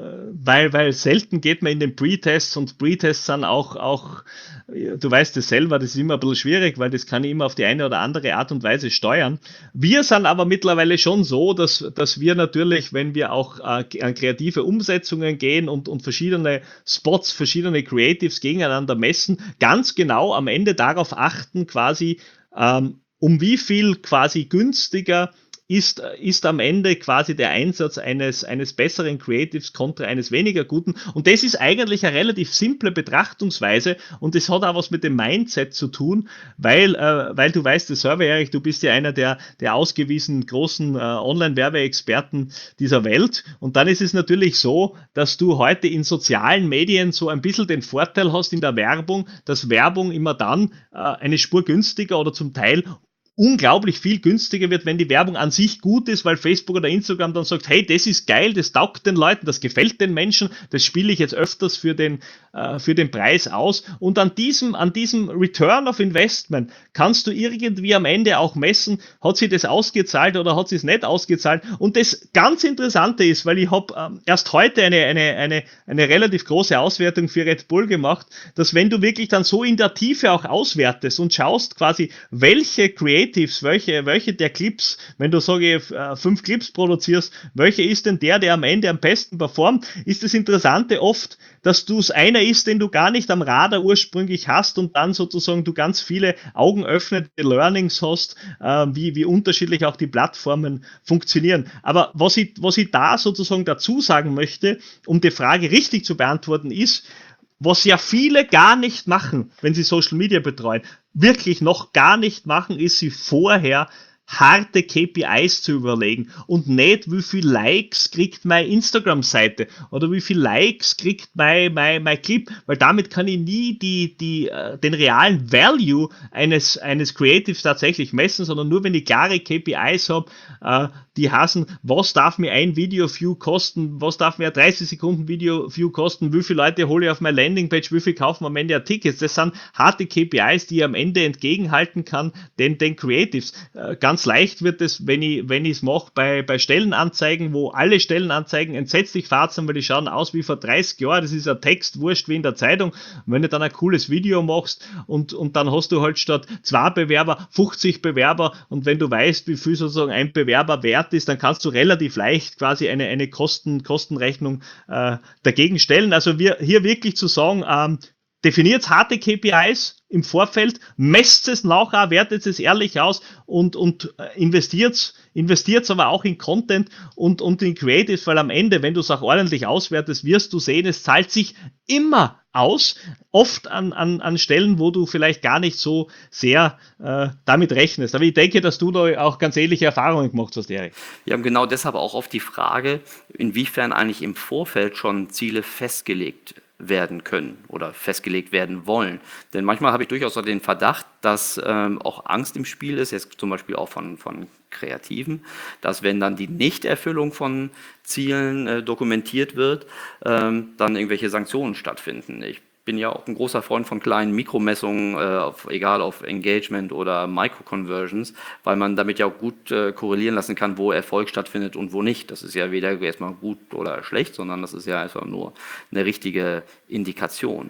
weil, weil selten geht man in den Pre-Tests und Pre-Tests sind auch, auch, du weißt es selber, das ist immer ein bisschen schwierig, weil das kann ich immer auf die eine oder andere Art und Weise steuern. Wir sind aber mittlerweile schon so, dass, dass wir natürlich, wenn wir auch äh, an kreative Umsetzungen gehen und, und verschiedene Spots, verschiedene Creatives gegeneinander messen, ganz genau am Ende darauf achten, quasi, ähm, um wie viel quasi günstiger ist, ist am Ende quasi der Einsatz eines, eines besseren Creatives kontra eines weniger guten. Und das ist eigentlich eine relativ simple Betrachtungsweise und das hat auch was mit dem Mindset zu tun, weil, äh, weil du weißt es selber, Erich, du bist ja einer der, der ausgewiesen großen äh, Online-Werbeexperten dieser Welt. Und dann ist es natürlich so, dass du heute in sozialen Medien so ein bisschen den Vorteil hast in der Werbung, dass Werbung immer dann äh, eine Spur günstiger oder zum Teil unglaublich viel günstiger wird, wenn die Werbung an sich gut ist, weil Facebook oder Instagram dann sagt, hey, das ist geil, das taugt den Leuten, das gefällt den Menschen, das spiele ich jetzt öfters für den, äh, für den Preis aus. Und an diesem, an diesem Return of Investment kannst du irgendwie am Ende auch messen, hat sie das ausgezahlt oder hat sie es nicht ausgezahlt. Und das ganz Interessante ist, weil ich habe ähm, erst heute eine, eine, eine, eine relativ große Auswertung für Red Bull gemacht, dass wenn du wirklich dann so in der Tiefe auch auswertest und schaust quasi, welche Creative Welche, welche der Clips, wenn du sage ich, fünf Clips produzierst, welche ist denn der, der am Ende am besten performt, ist das Interessante oft, dass du es einer ist, den du gar nicht am Radar ursprünglich hast und dann sozusagen du ganz viele augenöffnende Learnings hast, äh, wie, wie unterschiedlich auch die Plattformen funktionieren. Aber was ich, was ich da sozusagen dazu sagen möchte, um die Frage richtig zu beantworten, ist, was ja viele gar nicht machen, wenn sie Social Media betreuen, wirklich noch gar nicht machen, ist sie vorher harte K P Is zu überlegen und nicht, wie viel Likes kriegt meine Instagram-Seite oder wie viel Likes kriegt mein, mein, mein Clip, weil damit kann ich nie die, die, äh, den realen Value eines, eines Creatives tatsächlich messen, sondern nur, wenn ich klare K P Is habe, äh, die heißen, was darf mir ein Video-View kosten, was darf mir ein dreißig Sekunden Video-View kosten, wie viele Leute hole ich auf meine Landingpage, wie viel kaufen am Ende Tickets. Das sind harte K P Is, die ich am Ende entgegenhalten kann den, den Creatives. Äh, ganz leicht wird es, wenn ich wenn ich es mache bei, bei Stellenanzeigen, wo alle Stellenanzeigen entsetzlich fad sind, weil die schauen aus wie vor dreißig Jahren, das ist ein Text, wurscht wie in der Zeitung. Und wenn du dann ein cooles Video machst und, und dann hast du halt statt zwei Bewerber fünfzig Bewerber und wenn du weißt, wie viel sozusagen ein Bewerber wert ist, dann kannst du relativ leicht quasi eine, eine Kosten, Kostenrechnung äh, dagegen stellen. Also wir hier wirklich zu sagen, ähm, definiert harte K P Is im Vorfeld, messt es nachher, wertet es ehrlich aus und, und investiert investiert aber auch in Content und, und in Creatives, weil am Ende, wenn du es auch ordentlich auswertest, wirst du sehen, es zahlt sich immer aus, oft an, an, an Stellen, wo du vielleicht gar nicht so sehr äh, damit rechnest. Aber ich denke, dass du da auch ganz ähnliche Erfahrungen gemacht hast, Erich. Wir haben genau deshalb auch oft die Frage, inwiefern eigentlich im Vorfeld schon Ziele festgelegt werden können oder festgelegt werden wollen. Denn manchmal habe ich durchaus auch den Verdacht, dass ähm, auch Angst im Spiel ist, jetzt zum Beispiel auch von, von Kreativen, dass wenn dann die Nichterfüllung von Zielen äh, dokumentiert wird, ähm, dann irgendwelche Sanktionen stattfinden. Ich bin ja auch ein großer Freund von kleinen Mikromessungen, äh, auf, egal auf Engagement oder Micro-Conversions, weil man damit ja auch gut äh, korrelieren lassen kann, wo Erfolg stattfindet und wo nicht. Das ist ja weder erstmal gut oder schlecht, sondern das ist ja einfach nur eine richtige Indikation.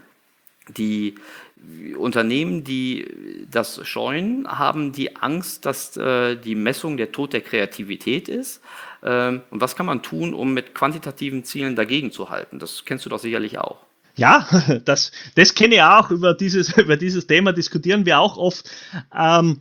Die Unternehmen, die das scheuen, haben die Angst, dass äh, die Messung der Tod der Kreativität ist. Ähm, und was kann man tun, um mit quantitativen Zielen dagegen zu halten? Das kennst du doch sicherlich auch. Ja, das, das kenne ich auch. Über dieses, über dieses Thema diskutieren wir auch oft. Ähm,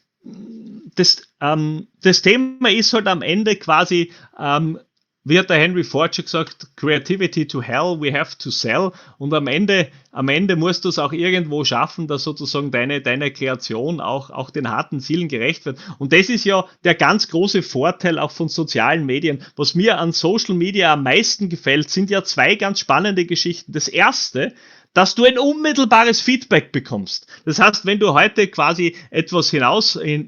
das, ähm, das Thema ist halt am Ende quasi, ähm, wie hat der Henry Ford schon gesagt, Creativity to hell, we have to sell. Und am Ende, am Ende musst du es auch irgendwo schaffen, dass sozusagen deine, deine Kreation auch, auch den harten Zielen gerecht wird. Und das ist ja der ganz große Vorteil auch von sozialen Medien. Was mir an Social Media am meisten gefällt, sind ja zwei ganz spannende Geschichten. Das erste, dass du ein unmittelbares Feedback bekommst. Das heißt, wenn du heute quasi etwas hinaus, in,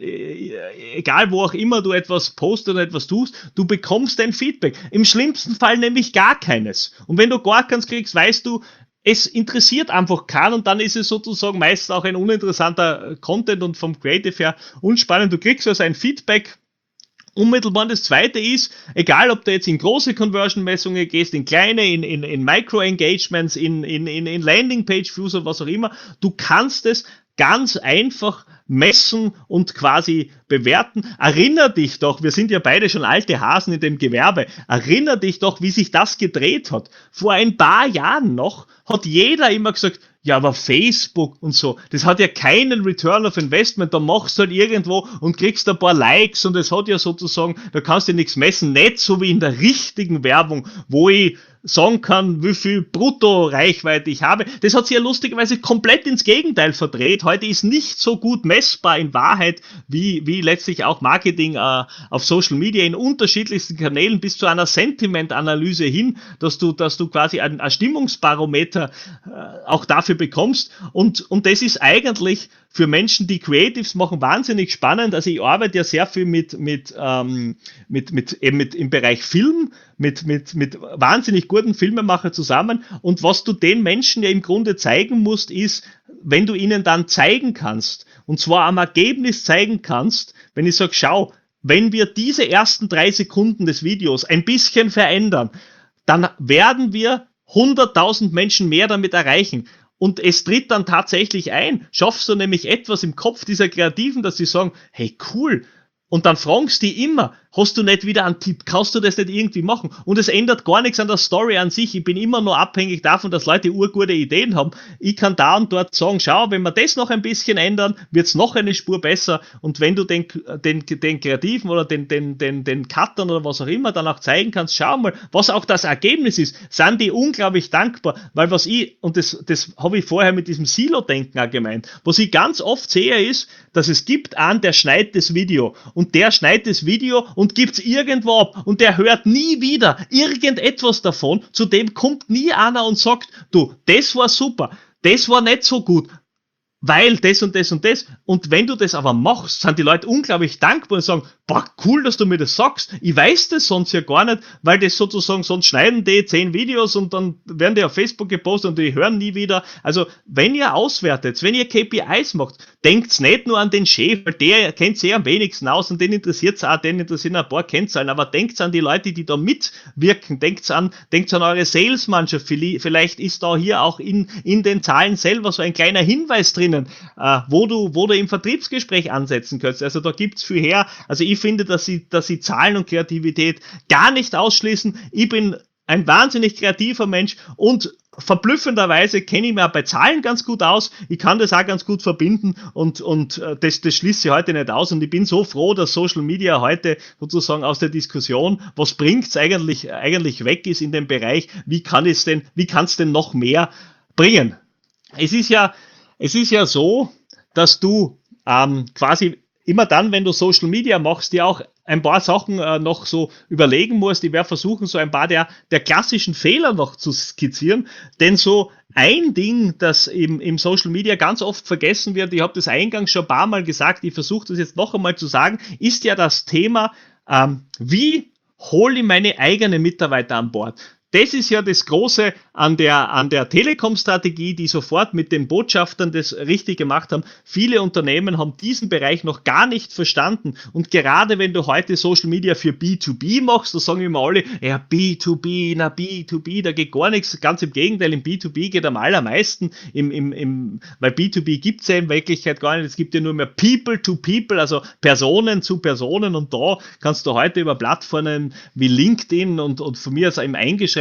egal wo auch immer du etwas postest oder etwas tust, du bekommst ein Feedback. Im schlimmsten Fall nämlich gar keines. Und wenn du gar keins kriegst, weißt du, es interessiert einfach keinen und dann ist es sozusagen meist auch ein uninteressanter Content und vom Creative her unspannend. Du kriegst also ein Feedback unmittelbar. Das zweite ist, egal ob du jetzt in große Conversion-Messungen gehst, in kleine, in, in, in Micro-Engagements, in, in, in, in Landing-Page-Views oder was auch immer, du kannst es ganz einfach messen und quasi bewerten. Erinner dich doch, wir sind ja beide schon alte Hasen in dem Gewerbe, erinner dich doch, wie sich das gedreht hat. Vor ein paar Jahren noch hat jeder immer gesagt, ja, aber Facebook und so, das hat ja keinen Return of Investment, da machst du halt irgendwo und kriegst ein paar Likes und es hat ja sozusagen, da kannst du nichts messen, nicht so wie in der richtigen Werbung, wo ich sagen kann, wie viel Brutto-Reichweite ich habe. Das hat sich ja lustigerweise komplett ins Gegenteil verdreht. Heute ist nicht so gut messbar in Wahrheit, wie, wie letztlich auch Marketing äh, auf Social Media in unterschiedlichsten Kanälen bis zu einer Sentiment-Analyse hin, dass du, dass du quasi ein, ein Stimmungsbarometer äh, auch dafür bekommst. Und, und das ist eigentlich für Menschen, die Creatives machen, wahnsinnig spannend. Also ich arbeite ja sehr viel mit, mit, ähm, mit, mit, eben mit im Bereich Film, mit, mit, mit wahnsinnig guten Filmemachern zusammen. Und was du den Menschen ja im Grunde zeigen musst, ist, wenn du ihnen dann zeigen kannst, und zwar am Ergebnis zeigen kannst, wenn ich sage, schau, wenn wir diese ersten drei Sekunden des Videos ein bisschen verändern, dann werden wir hunderttausend Menschen mehr damit erreichen. Und es tritt dann tatsächlich ein. Schaffst du nämlich etwas im Kopf dieser Kreativen, dass sie sagen, hey, cool. Und dann fragst du die immer, hast du nicht wieder einen Tipp, kannst du das nicht irgendwie machen? Und es ändert gar nichts an der Story an sich. Ich bin immer nur abhängig davon, dass Leute urgute Ideen haben. Ich kann da und dort sagen, schau, wenn wir das noch ein bisschen ändern, wird es noch eine Spur besser. Und wenn du den, den, den Kreativen oder den, den, den, den Cuttern oder was auch immer dann auch zeigen kannst, schau mal, was auch das Ergebnis ist, sind die unglaublich dankbar. Weil was ich, und das, das habe ich vorher mit diesem Silo-Denken auch gemeint, was ich ganz oft sehe ist, dass es gibt einen, der schneidet das Video und der schneidet das Video und gibt es irgendwo ab und der hört nie wieder irgendetwas davon, zu dem kommt nie einer und sagt, du, das war super, das war nicht so gut, weil das und das und das. Und wenn du das aber machst, sind die Leute unglaublich dankbar und sagen, boah, cool, dass du mir das sagst. Ich weiß das sonst ja gar nicht, weil das sozusagen, sonst schneiden die zehn Videos und dann werden die auf Facebook gepostet und die hören nie wieder. Also, wenn ihr auswertet, wenn ihr K P Is macht, denkt's nicht nur an den Chef, weil der kennt sich am wenigsten aus und den interessiert's auch, den interessieren ein paar Kennzahlen, aber denkt's an die Leute, die da mitwirken, denkt's an, denkt's an eure Salesmannschaft, vielleicht ist da hier auch in, in den Zahlen selber so ein kleiner Hinweis drin, Äh, wo du, wo du im Vertriebsgespräch ansetzen kannst. Also da gibt's viel her. Also ich finde, dass sie, dass sie Zahlen und Kreativität gar nicht ausschließen. Ich bin ein wahnsinnig kreativer Mensch und verblüffenderweise kenne ich mich auch bei Zahlen ganz gut aus. Ich kann das auch ganz gut verbinden und, und das, das schließt sich heute nicht aus. Und ich bin so froh, dass Social Media heute sozusagen aus der Diskussion, was bringt's eigentlich, eigentlich weg ist in dem Bereich, wie kann es denn, wie kann es denn noch mehr bringen? Es ist ja Es ist ja so, dass du ähm, quasi immer dann, wenn du Social Media machst, dir auch ein paar Sachen äh, noch so überlegen musst. Ich werde versuchen, so ein paar der, der klassischen Fehler noch zu skizzieren. Denn so ein Ding, das im, im Social Media ganz oft vergessen wird, ich habe das eingangs schon ein paar Mal gesagt, ich versuche das jetzt noch einmal zu sagen, ist ja das Thema, ähm, wie hole ich meine eigenen Mitarbeiter an Bord? Das ist ja das Große an der, an der Telekom-Strategie, die sofort mit den Botschaftern das richtig gemacht haben. Viele Unternehmen haben diesen Bereich noch gar nicht verstanden. Und gerade wenn du heute Social Media für B zwei B machst, da sagen immer alle, ja, B zwei B, na, B zwei B, da geht gar nichts. Ganz im Gegenteil, im B zwei B geht am allermeisten, im, im, im, weil B zwei B gibt's ja in Wirklichkeit gar nicht. Es gibt ja nur mehr People to People, also Personen zu Personen. Und da kannst du heute über Plattformen wie LinkedIn und, und von mir aus im eingeschränkten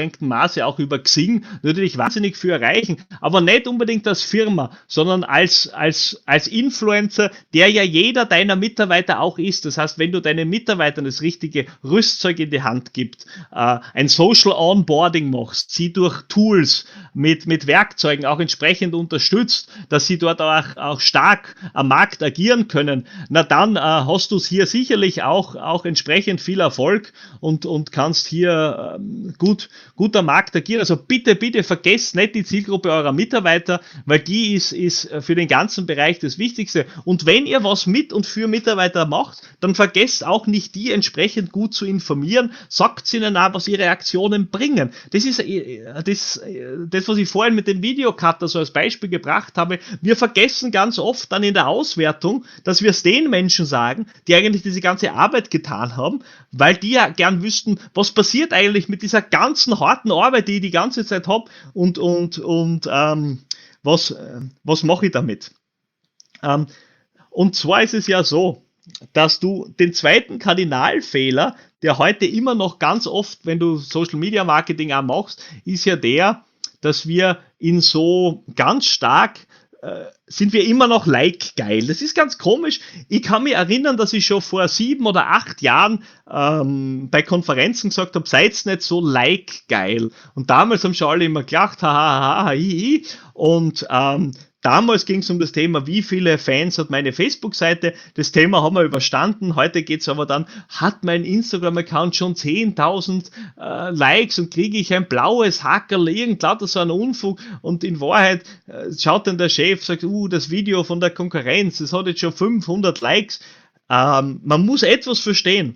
unbeschränktem Maße auch über Xing natürlich wahnsinnig viel erreichen, aber nicht unbedingt als Firma, sondern als, als, als Influencer, der ja jeder deiner Mitarbeiter auch ist. Das heißt, wenn du deinen Mitarbeitern das richtige Rüstzeug in die Hand gibst, äh, ein Social Onboarding machst, sie durch Tools mit, mit Werkzeugen auch entsprechend unterstützt, dass sie dort auch, auch stark am Markt agieren können, na dann äh, hast du es hier sicherlich auch, auch entsprechend viel Erfolg und, und kannst hier ähm, gut, gut am Markt agieren. Also bitte, bitte vergesst nicht die Zielgruppe eurer Mitarbeiter, weil die ist, ist für den ganzen Bereich das Wichtigste. Und wenn ihr was mit und für Mitarbeiter macht, dann vergesst auch nicht, die entsprechend gut zu informieren. Sagt ihnen auch, was ihre Aktionen bringen. Das ist äh, das, äh, das, was ich vorhin mit dem Videocutter so als Beispiel gebracht habe. Wir vergessen ganz oft dann in der Auswertung, dass wir es den Menschen sagen, die eigentlich diese ganze Arbeit getan haben, weil die ja gern wüssten, was passiert eigentlich mit dieser ganzen harten Arbeit, die ich die ganze Zeit habe und, und, und ähm, was, äh, was mache ich damit? Ähm, und zwar ist es ja so, dass du den zweiten Kardinalfehler, der heute immer noch ganz oft, wenn du Social Media Marketing auch machst, ist ja der, dass wir ihn so ganz stark äh, sind wir immer noch like-geil. Das ist ganz komisch. Ich kann mich erinnern, dass ich schon vor sieben oder acht Jahren ähm, bei Konferenzen gesagt habe, seid nicht so like-geil. Und damals haben schon alle immer gelacht, haha, hi, hi. Und ähm, damals ging es um das Thema, wie viele Fans hat meine Facebook-Seite. Das Thema haben wir überstanden. Heute geht es aber dann, hat mein Instagram-Account schon zehntausend äh, Likes und kriege ich ein blaues Hackerl, irgend lauter so ein Unfug. Und in Wahrheit äh, schaut dann der Chef, sagt, uh, das Video von der Konkurrenz, das hat jetzt schon fünfhundert Likes. Ähm, man muss etwas verstehen.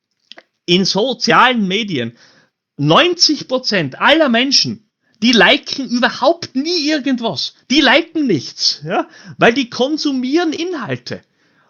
In sozialen Medien, neunzig Prozent aller Menschen, die liken überhaupt nie irgendwas. Die liken nichts, ja, weil die konsumieren Inhalte.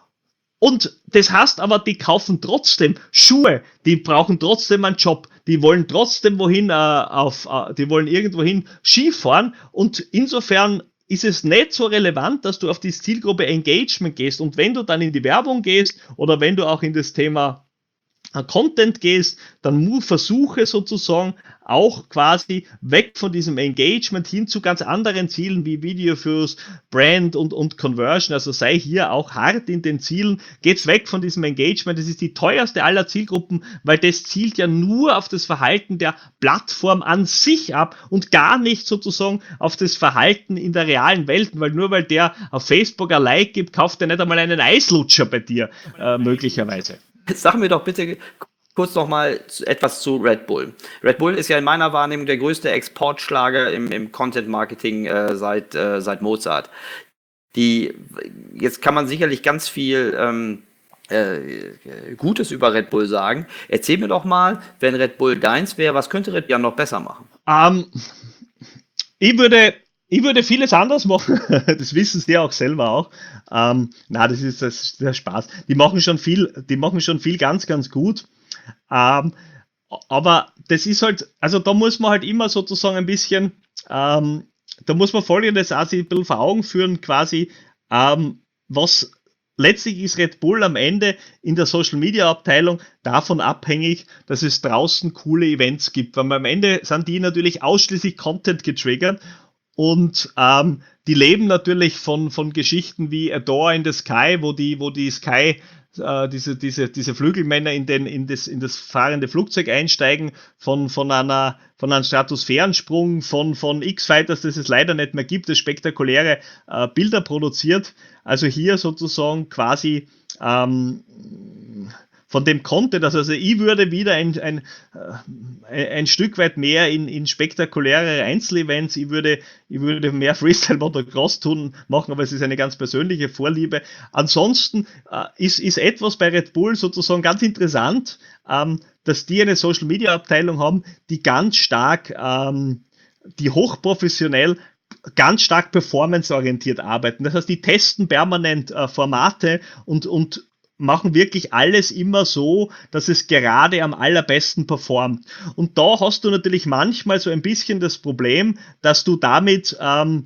Und das heißt aber, die kaufen trotzdem Schuhe, die brauchen trotzdem einen Job, die wollen trotzdem wohin, äh, auf, äh, die wollen irgendwohin Skifahren und insofern ist es nicht so relevant, dass du auf die Zielgruppe Engagement gehst und wenn du dann in die Werbung gehst oder wenn du auch in das Thema Content gehst, dann versuche sozusagen auch quasi weg von diesem Engagement hin zu ganz anderen Zielen wie Video Views, Brand und, und Conversion. Also sei hier auch hart in den Zielen. Geht's weg von diesem Engagement. Das ist die teuerste aller Zielgruppen, weil das zielt ja nur auf das Verhalten der Plattform an sich ab und gar nicht sozusagen auf das Verhalten in der realen Welt. Weil nur weil der auf Facebook ein Like gibt, kauft er nicht einmal einen Eislutscher bei dir, äh, möglicherweise. Sag mir doch bitte kurz noch mal etwas zu Red Bull. Red Bull ist ja in meiner Wahrnehmung der größte Exportschlager im, im Content-Marketing äh, seit, äh, seit Mozart. Die, jetzt kann man sicherlich ganz viel ähm, äh, Gutes über Red Bull sagen. Erzähl mir doch mal, wenn Red Bull deins wäre, was könnte Red Bull ja noch besser machen? Ähm, ich würde... Ich würde vieles anders machen, das wissen sie ja auch selber auch. Ähm, na, das ist, das ist der Spaß. Die machen schon viel, die machen schon viel ganz, ganz gut. Ähm, aber das ist halt, also da muss man halt immer sozusagen ein bisschen, ähm, da muss man Folgendes auch sich ein bisschen vor Augen führen, quasi, ähm, was letztlich ist Red Bull am Ende in der Social Media Abteilung davon abhängig, dass es draußen coole Events gibt, weil am Ende sind die natürlich ausschließlich Content getriggert. Und ähm, die leben natürlich von, von Geschichten wie A Door in the Sky, wo die, wo die Sky, äh, diese, diese, diese Flügelmänner in, den, in, das, in das fahrende Flugzeug einsteigen, von, von, einer, von einem Stratosphärensprung, von, von X-Fighters, das es leider nicht mehr gibt, das spektakuläre äh, Bilder produziert. Also hier sozusagen quasi ähm, von dem Content, also ich würde wieder ein, ein, ein Stück weit mehr in, in spektakuläre Einzelevents, ich würde, ich würde mehr Freestyle Motocross tun, machen, aber es ist eine ganz persönliche Vorliebe. Ansonsten äh, ist, ist etwas bei Red Bull sozusagen ganz interessant, ähm, dass die eine Social Media Abteilung haben, die ganz stark, ähm, die hochprofessionell ganz stark performanceorientiert arbeiten. Das heißt, die testen permanent äh, Formate und, und machen wirklich alles immer so, dass es gerade am allerbesten performt. Und da hast du natürlich manchmal so ein bisschen das Problem, dass du damit ähm,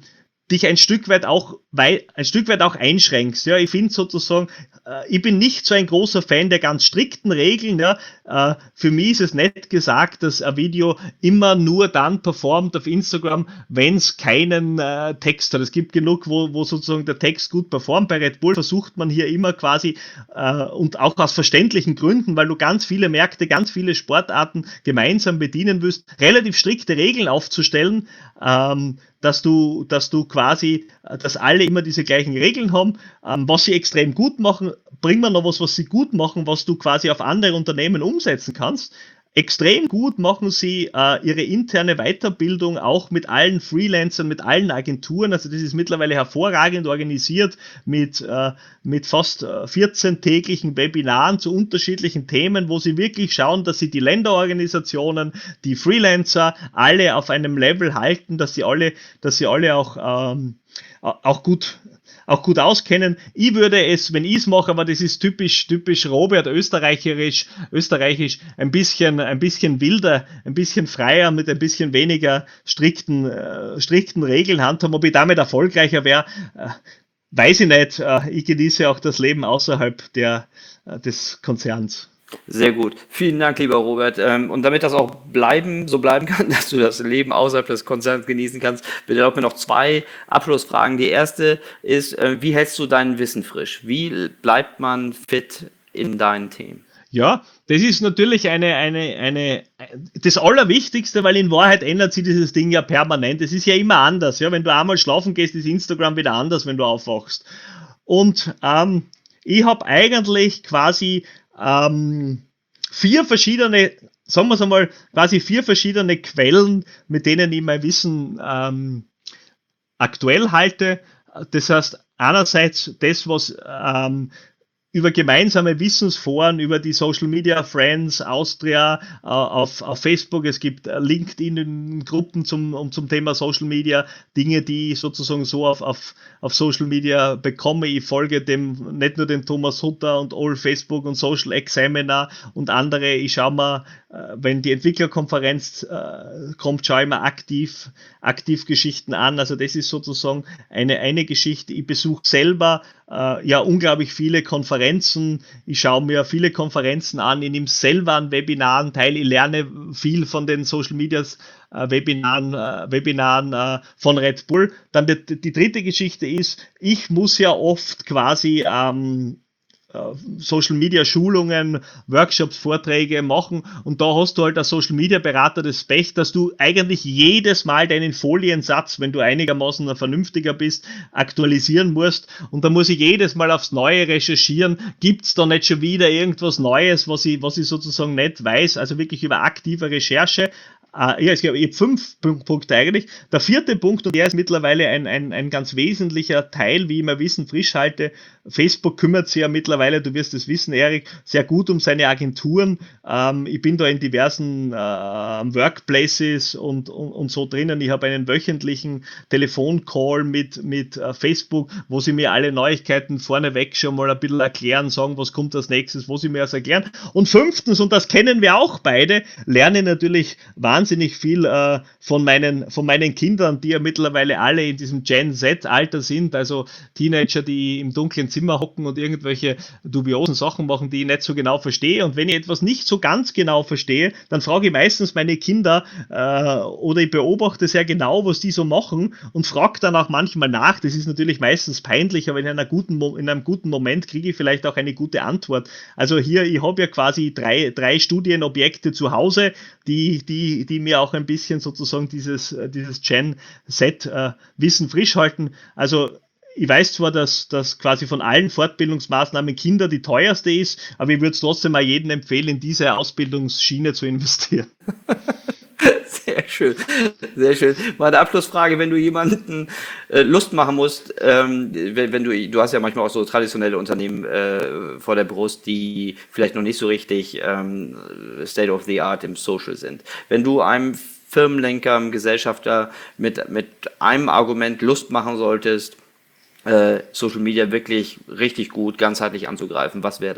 dich ein Stück weit auch wei- ein Stück weit auch einschränkst. Ja, ich finde sozusagen, äh, ich bin nicht so ein großer Fan der ganz strikten Regeln. Ja. Äh, für mich ist es nicht gesagt, dass ein Video immer nur dann performt auf Instagram, wenn es keinen äh, Text hat. Es gibt genug, wo, wo sozusagen der Text gut performt. Bei Red Bull versucht man hier immer quasi äh, und auch aus verständlichen Gründen, weil du ganz viele Märkte, ganz viele Sportarten gemeinsam bedienen willst, relativ strikte Regeln aufzustellen, ähm, dass du, dass du quasi, dass alle immer diese gleichen Regeln haben. Ähm, was sie extrem gut machen, bringen wir noch was, was sie gut machen, was du quasi auf andere Unternehmen umsetzen kannst. Extrem gut machen sie äh, ihre interne Weiterbildung auch mit allen Freelancern, mit allen Agenturen. Also das ist mittlerweile hervorragend organisiert mit, äh, mit fast äh, vierzehn täglichen Webinaren zu unterschiedlichen Themen, wo sie wirklich schauen, dass sie die Länderorganisationen, die Freelancer alle auf einem Level halten, dass sie alle, dass sie alle auch, ähm, auch gut auch gut auskennen. Ich würde es, wenn ich es mache, aber das ist typisch, typisch Robert, österreicherisch, österreichisch, ein bisschen, ein bisschen wilder, ein bisschen freier, mit ein bisschen weniger strikten, äh, strikten Regeln handhaben. Ob ich damit erfolgreicher wäre, äh, weiß ich nicht. Äh, ich genieße auch das Leben außerhalb der, äh, des Konzerns. Sehr gut. Vielen Dank, lieber Robert. Ähm, Und damit das auch bleiben, so bleiben kann, dass du das Leben außerhalb des Konzerns genießen kannst, bitte erlaub mir noch zwei Abschlussfragen. Die erste ist, äh, wie hältst du dein Wissen frisch? Wie bleibt man fit in deinen Themen? Ja, das ist natürlich eine, eine, eine, das Allerwichtigste, weil in Wahrheit ändert sich dieses Ding ja permanent. Es ist ja immer anders. Ja, wenn du einmal schlafen gehst, ist Instagram wieder anders, wenn du aufwachst. Und ähm, ich habe eigentlich quasi ähm, vier verschiedene, sagen wir es einmal, quasi vier verschiedene Quellen, mit denen ich mein Wissen ähm, aktuell halte. Das heißt, einerseits das, was ähm, über gemeinsame Wissensforen, über die Social Media Friends Austria äh, auf, auf Facebook. Es gibt äh, LinkedIn-Gruppen zum, um, zum Thema Social Media, Dinge, die ich sozusagen so auf, auf, auf Social Media bekomme. Ich folge dem, nicht nur dem Thomas Hutter und All Facebook und Social Examiner und andere. Ich schaue mir, äh, wenn die Entwicklerkonferenz äh, kommt, schaue ich mir aktiv, aktiv Geschichten an. Also das ist sozusagen eine, eine Geschichte. Ich besuche selber äh, ja unglaublich viele Konferenzen. Ich schaue mir viele Konferenzen an, ich nehme selber an Webinaren teil, ich lerne viel von den Social Medias äh, Webinaren, äh, Webinaren äh, von Red Bull. Dann die, die dritte Geschichte ist, ich muss ja oft quasi ähm, Social Media Schulungen, Workshops, Vorträge machen und da hast du halt als Social Media Berater das Pech, dass du eigentlich jedes Mal deinen Foliensatz, wenn du einigermaßen ein vernünftiger bist, aktualisieren musst und da muss ich jedes Mal aufs Neue recherchieren, gibt's da nicht schon wieder irgendwas Neues, was ich, was ich sozusagen nicht weiß, also wirklich über aktive Recherche. Uh, ja, es gibt fünf Punkte eigentlich. Der vierte Punkt, und der ist mittlerweile ein, ein, ein ganz wesentlicher Teil, wie ich mein Wissen frisch halte. Facebook kümmert sich ja mittlerweile, du wirst es wissen, Erik, sehr gut um seine Agenturen. Ähm, ich bin da in diversen äh, Workplaces und, und, und so drinnen. Ich habe einen wöchentlichen Telefoncall mit, mit äh, Facebook, wo sie mir alle Neuigkeiten vorneweg schon mal ein bisschen erklären, sagen, was kommt als nächstes, wo sie mir das erklären. Und fünftens, und das kennen wir auch beide, lerne natürlich wahnsinnig wahnsinnig viel äh, von, meinen, von meinen Kindern, die ja mittlerweile alle in diesem Gen Z-Alter sind, also Teenager, die im dunklen Zimmer hocken und irgendwelche dubiosen Sachen machen, die ich nicht so genau verstehe. Und wenn ich etwas nicht so ganz genau verstehe, dann frage ich meistens meine Kinder äh, oder ich beobachte sehr genau, was die so machen und frage dann auch manchmal nach. Das ist natürlich meistens peinlich, aber in, einer guten Mo- in einem guten Moment kriege ich vielleicht auch eine gute Antwort. Also hier, ich habe ja quasi drei, drei Studienobjekte zu Hause, die, die, die mir auch ein bisschen sozusagen dieses, dieses Gen-Z-Wissen frisch halten. Also ich weiß zwar, dass das quasi von allen Fortbildungsmaßnahmen Kinder die teuerste ist, aber ich würde es trotzdem mal jedem empfehlen, in diese Ausbildungsschiene zu investieren. Sehr schön, sehr schön. Meine Abschlussfrage, wenn du jemanden äh, Lust machen musst, ähm, wenn, wenn du, du hast ja manchmal auch so traditionelle Unternehmen äh, vor der Brust, die vielleicht noch nicht so richtig ähm, State of the Art im Social sind. Wenn du einem Firmenlenker, einem Gesellschafter mit, mit einem Argument Lust machen solltest, äh, Social Media wirklich richtig gut, ganzheitlich anzugreifen, was wäre das?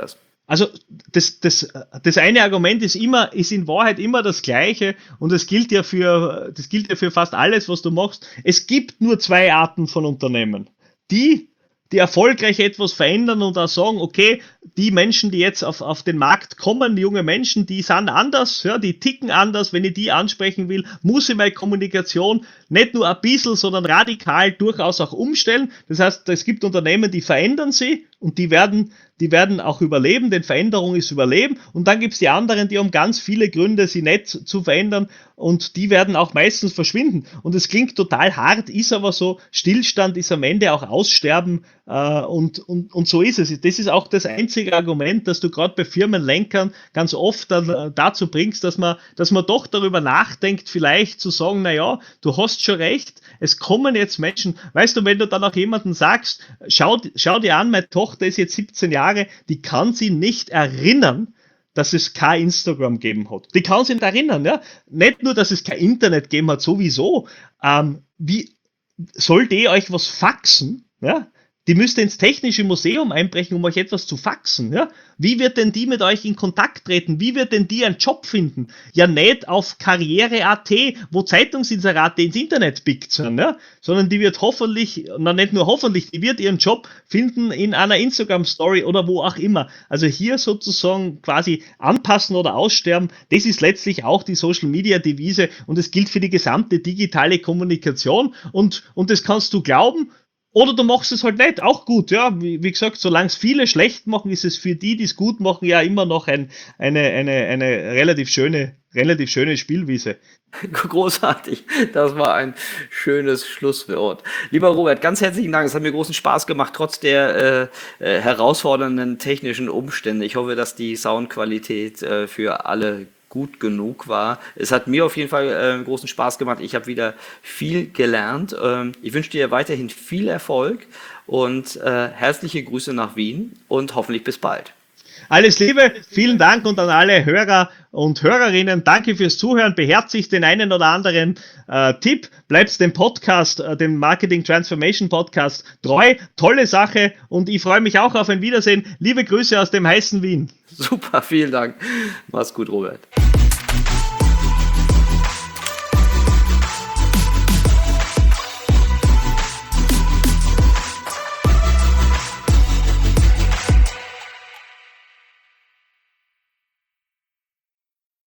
Also das, das, das eine Argument ist immer, ist in Wahrheit immer das gleiche und das gilt ja für, das gilt ja für fast alles, was du machst. Es gibt nur zwei Arten von Unternehmen. Die, die erfolgreich etwas verändern und auch sagen, okay, die Menschen, die jetzt auf, auf den Markt kommen, junge Menschen, die sind anders, ja, die ticken anders. Wenn ich die ansprechen will, muss ich meine Kommunikation nicht nur ein bisschen, sondern radikal durchaus auch umstellen. Das heißt, es gibt Unternehmen, die verändern sie und die werden, die werden auch überleben, denn Veränderung ist Überleben. Und dann gibt es die anderen, die haben ganz viele Gründe, sie nicht zu verändern und die werden auch meistens verschwinden. Und es klingt total hart, ist aber so, Stillstand ist am Ende auch Aussterben äh, und, und, und so ist es. Das ist auch das einzige Argument, dass du gerade bei Firmenlenkern ganz oft dann äh, dazu bringst, dass man, dass man doch darüber nachdenkt, vielleicht zu sagen, naja, du hast schon recht, es kommen jetzt Menschen, weißt du, wenn du dann auch jemanden sagst, schau, schau dir an, meine Tochter ist jetzt siebzehn Jahre, die kann sich nicht erinnern, dass es kein Instagram gegeben hat. Die kann sich nicht erinnern, ja. Nicht nur, dass es kein Internet gegeben hat, sowieso. Ähm, wie soll die euch was faxen, ja? Die müsste ins Technische Museum einbrechen, um euch etwas zu faxen. Ja? Wie wird denn die mit euch in Kontakt treten? Wie wird denn die einen Job finden? Ja, nicht auf Karriere punkt a t, wo Zeitungsinserate ins Internet pickt sind, ja? Sondern die wird hoffentlich, na nicht nur hoffentlich, die wird ihren Job finden in einer Instagram-Story oder wo auch immer. Also hier sozusagen quasi anpassen oder aussterben, das ist letztlich auch die Social-Media-Devise und es gilt für die gesamte digitale Kommunikation und, und das kannst du glauben, oder du machst es halt nicht, auch gut, ja, wie, wie gesagt, solange es viele schlecht machen, ist es für die, die es gut machen, ja immer noch ein, eine, eine, eine relativ schöne, relativ schöne Spielwiese. Großartig, das war ein schönes Schlusswort. Lieber Robert, ganz herzlichen Dank, es hat mir großen Spaß gemacht, trotz der äh, äh, herausfordernden technischen Umstände. Ich hoffe, dass die Soundqualität äh, für alle gut genug war. Es hat mir auf jeden Fall äh, großen Spaß gemacht. Ich habe wieder viel gelernt. Ähm, ich wünsche dir weiterhin viel Erfolg und äh, herzliche Grüße nach Wien und hoffentlich bis bald. Alles Liebe, vielen Dank und an alle Hörer und Hörerinnen. Danke fürs Zuhören. Beherzigt den einen oder anderen äh, Tipp. Bleibt dem Podcast, äh, dem Marketing Transformation Podcast treu. Tolle Sache und ich freue mich auch auf ein Wiedersehen. Liebe Grüße aus dem heißen Wien. Super, vielen Dank. Mach's gut, Robert.